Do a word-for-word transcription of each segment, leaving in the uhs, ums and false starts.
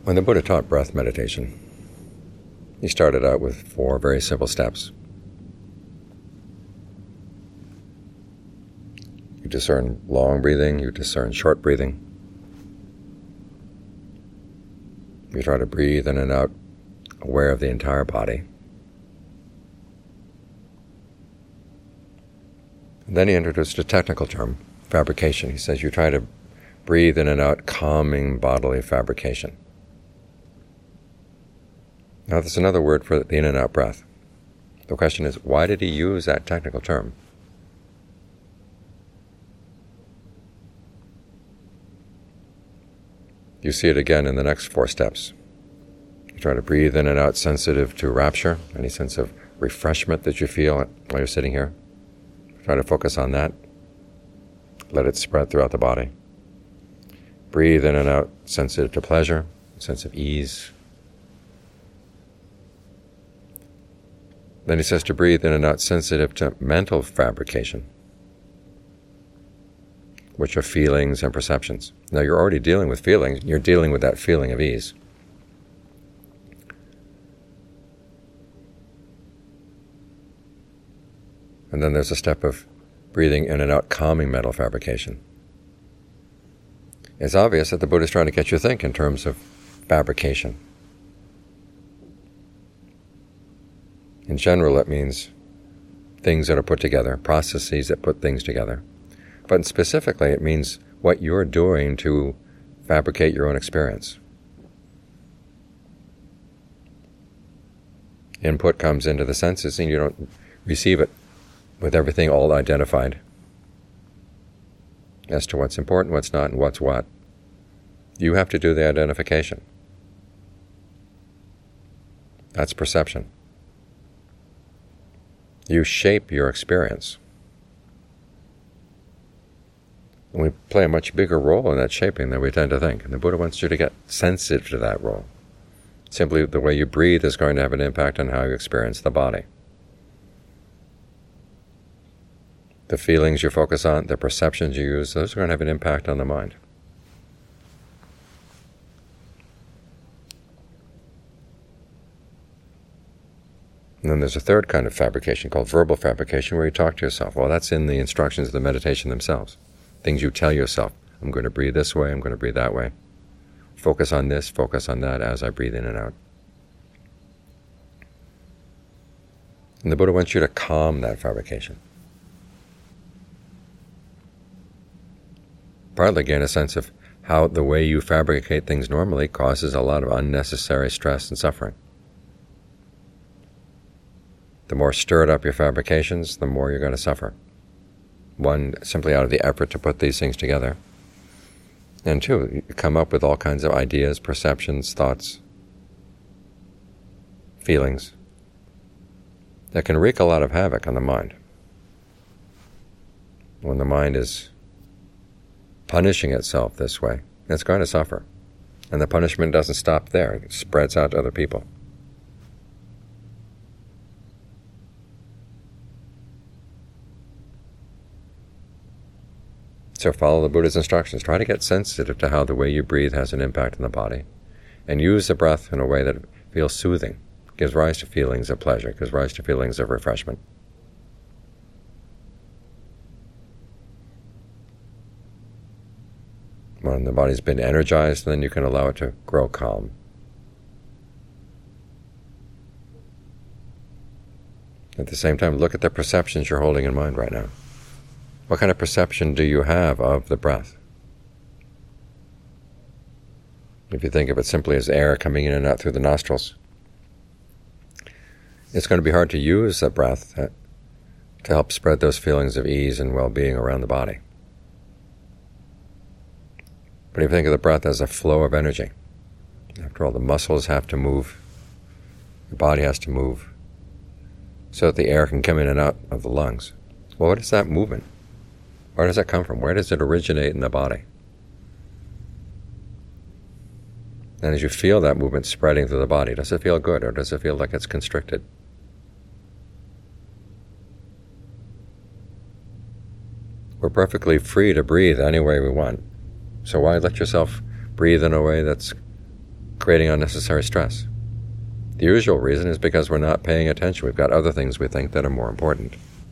When the Buddha taught breath meditation, he started out with four very simple steps. You discern long breathing, you discern short breathing. You try to breathe in and out, aware of the entire body. And then he introduced a technical term, fabrication. He says you try to breathe in and out, calming bodily fabrication. Now there's another word for the in and out breath. The question is, why did he use that technical term? You see it again in the next four steps. You try to breathe in and out sensitive to rapture, any sense of refreshment that you feel while you're sitting here. Try to focus on that. Let it spread throughout the body. Breathe in and out sensitive to pleasure, sense of ease. Then he says to breathe in and out sensitive to mental fabrication, which are feelings and perceptions. Now you're already dealing with feelings. You're dealing with that feeling of ease. And then there's a step of breathing in and out calming mental fabrication. It's obvious that the Buddha is trying to get you to think in terms of fabrication. In general, it means things that are put together, processes that put things together. But specifically, it means what you're doing to fabricate your own experience. Input comes into the senses and you don't receive it with everything all identified as to what's important, what's not, and what's what. You have to do the identification. That's perception. You shape your experience. And we play a much bigger role in that shaping than we tend to think. And the Buddha wants you to get sensitive to that role. Simply the way you breathe is going to have an impact on how you experience the body. The feelings you focus on, the perceptions you use, those are going to have an impact on the mind. And then there's a third kind of fabrication called verbal fabrication, where you talk to yourself. Well, that's in the instructions of the meditation themselves. Things you tell yourself. I'm going to breathe this way, I'm going to breathe that way. Focus on this, focus on that as I breathe in and out. And the Buddha wants you to calm that fabrication. Partly gain a sense of how the way you fabricate things normally causes a lot of unnecessary stress and suffering. The more stirred up your fabrications, the more you're going to suffer. One, simply out of the effort to put these things together. And two, you come up with all kinds of ideas, perceptions, thoughts, feelings that can wreak a lot of havoc on the mind. When the mind is punishing itself this way, it's going to suffer. And the punishment doesn't stop there. It spreads out to other people. So follow the Buddha's instructions. Try to get sensitive to how the way you breathe has an impact on the body. And use the breath in a way that feels soothing, gives rise to feelings of pleasure, gives rise to feelings of refreshment. When the body's been energized, then you can allow it to grow calm. At the same time, look at the perceptions you're holding in mind right now. What kind of perception do you have of the breath? If you think of it simply as air coming in and out through the nostrils, it's going to be hard to use the breath to help spread those feelings of ease and well-being around the body. But if you think of the breath as a flow of energy, after all, the muscles have to move, the body has to move, so that the air can come in and out of the lungs. Well, what is that movement? Where does that come from? Where does it originate in the body? And as you feel that movement spreading through the body, does it feel good or does it feel like it's constricted? We're perfectly free to breathe any way we want. So why let yourself breathe in a way that's creating unnecessary stress. The usual reason is because we're not paying attention. We've got other things we think that are more important.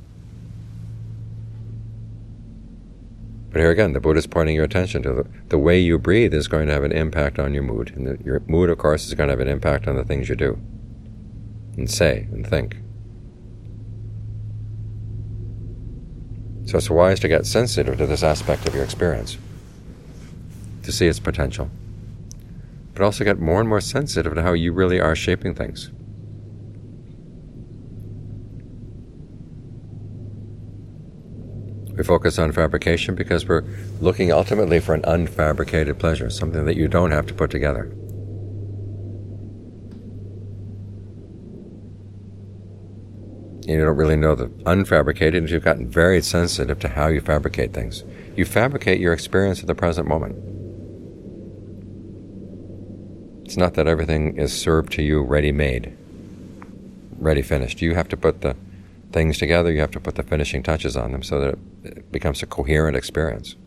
But here again, the Buddha is pointing your attention to the, the way you breathe is going to have an impact on your mood. And the, your mood, of course, is going to have an impact on the things you do and say and think. So it's wise to get sensitive to this aspect of your experience, to see its potential, but also get more and more sensitive to how you really are shaping things. We focus on fabrication because we're looking ultimately for an unfabricated pleasure, something that you don't have to put together. You don't really know the unfabricated until you've gotten very sensitive to how you fabricate things. You fabricate your experience of the present moment. It's not that everything is served to you ready-made, ready-finished. You have to put the things together, you have to put the finishing touches on them so that it becomes a coherent experience.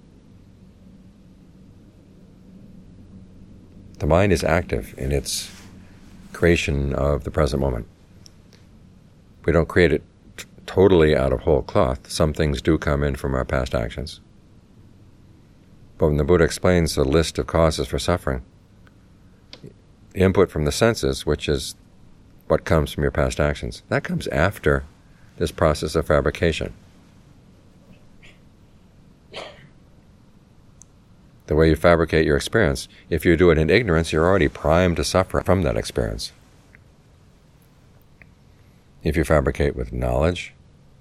The mind is active in its creation of the present moment. We don't create it t- totally out of whole cloth. Some things do come in from our past actions. But when the Buddha explains the list of causes for suffering, the input from the senses, which is what comes from your past actions, that comes after this process of fabrication. The way you fabricate your experience, if you do it in ignorance, you're already primed to suffer from that experience. If you fabricate with knowledge,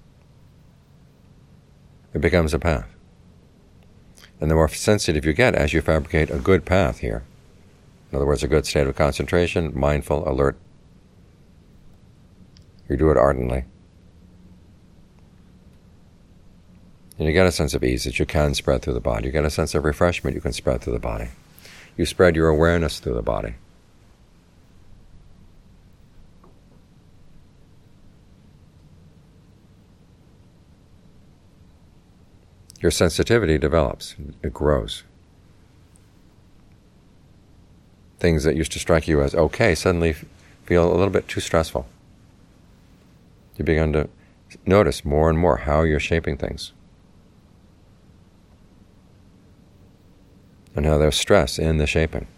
it becomes a path. And the more sensitive you get as you fabricate a good path here, in other words, a good state of concentration, mindful, alert, you do it ardently. And you get a sense of ease that you can spread through the body. You get a sense of refreshment you can spread through the body. You spread your awareness through the body. Your sensitivity develops, it grows. Things that used to strike you as okay suddenly feel a little bit too stressful. You begin to notice more and more how you're shaping things, and how there's stress in the shaping.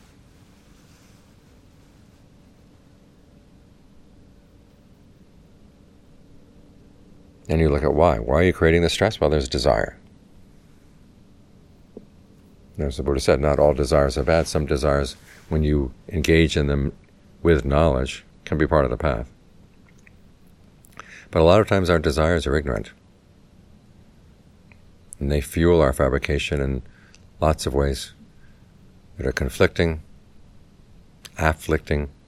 And you look at why. Why are you creating the stress? Well, there's desire. As the Buddha said, not all desires are bad. Some desires, when you engage in them with knowledge, can be part of the path. But a lot of times our desires are ignorant. And they fuel our fabrication in lots of ways that are conflicting, afflicting.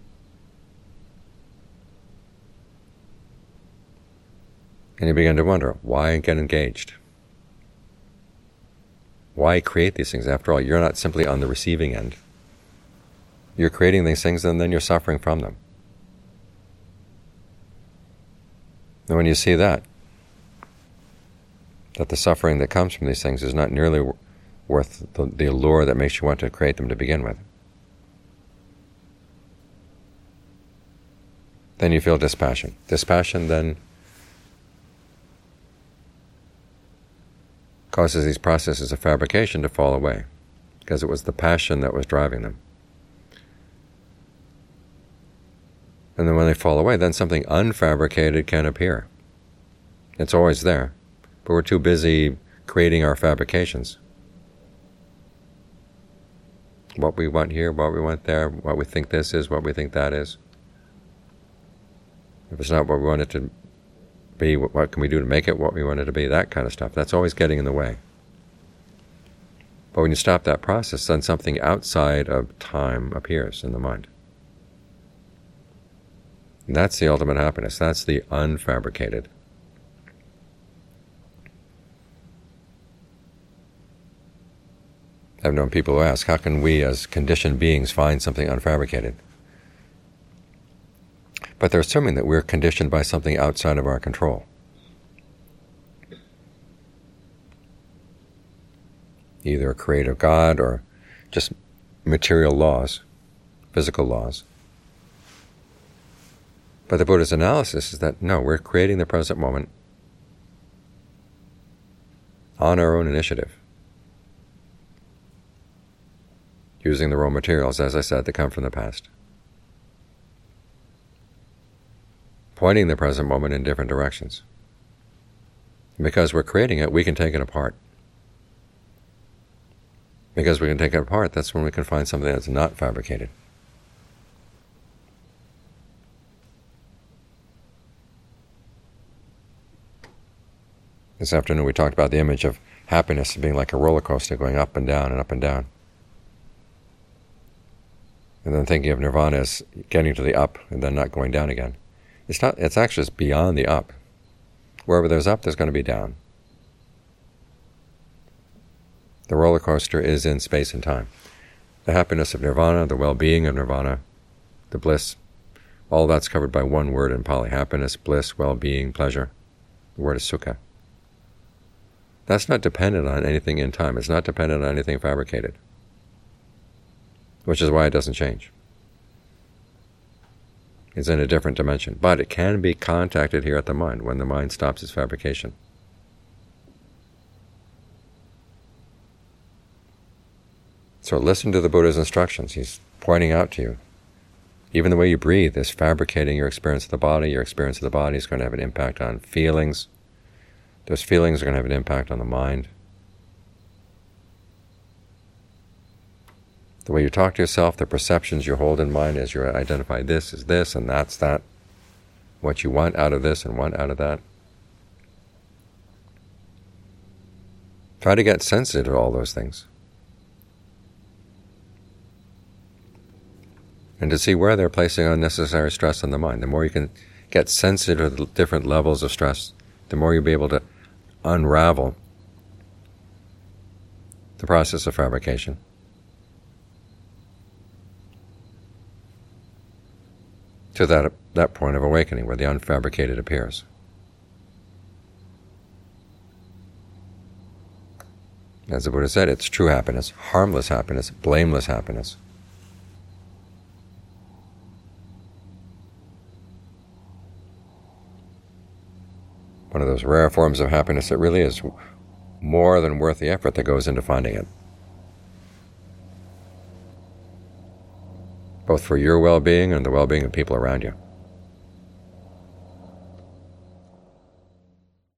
And you begin to wonder, why get engaged? Why create these things? After all, you're not simply on the receiving end. You're creating these things and then you're suffering from them. And when you see that, that the suffering that comes from these things is not nearly worth the, the allure that makes you want to create them to begin with, then you feel dispassion. Dispassion then causes these processes of fabrication to fall away, because it was the passion that was driving them. And then when they fall away, then something unfabricated can appear. It's always there, but we're too busy creating our fabrications. What we want here, what we want there, what we think this is, what we think that is. If it's not what we want it to be, what can we do to make it what we want it to be, that kind of stuff. That's always getting in the way. But when you stop that process, then something outside of time appears in the mind. And that's the ultimate happiness. That's the unfabricated. I've known people who ask, how can we as conditioned beings find something unfabricated? But they're assuming that we're conditioned by something outside of our control. Either a creative God or just material laws. physical laws. But the Buddha's analysis is that, no, we're creating the present moment on our own initiative, using the raw materials, as I said, that come from the past, pointing the present moment in different directions. And because we're creating it, we can take it apart. Because we can take it apart, that's when we can find something that's not fabricated. This afternoon we talked about the image of happiness being like a roller coaster going up and down and up and down. And then thinking of nirvana as getting to the up and then not going down again. It's not, it's actually just beyond the up. Wherever there's up, there's going to be down. The roller coaster is in space and time. The happiness of nirvana, the well-being of nirvana, the bliss, all that's covered by one word in Pali: happiness, bliss, well-being, pleasure. The word is sukha. That's not dependent on anything in time. It's not dependent on anything fabricated, which is why it doesn't change. It's in a different dimension. But it can be contacted here at the mind when the mind stops its fabrication. So listen to the Buddha's instructions. He's pointing out to you, even the way you breathe is fabricating your experience of the body. Your experience of the body is going to have an impact on feelings. Those feelings are going to have an impact on the mind. The way you talk to yourself, the perceptions you hold in mind as you identify this is this and that's that, what you want out of this and want out of that. Try to get sensitive to all those things. And to see where they're placing unnecessary stress on the mind. The more you can get sensitive to the different levels of stress, the more you'll be able to unravel the process of fabrication. To that, that point of awakening where the unfabricated appears. As the Buddha said, it's true happiness, harmless happiness, blameless happiness. One of those rare forms of happiness that really is more than worth the effort that goes into finding it. Both for your well-being and the well-being of people around you.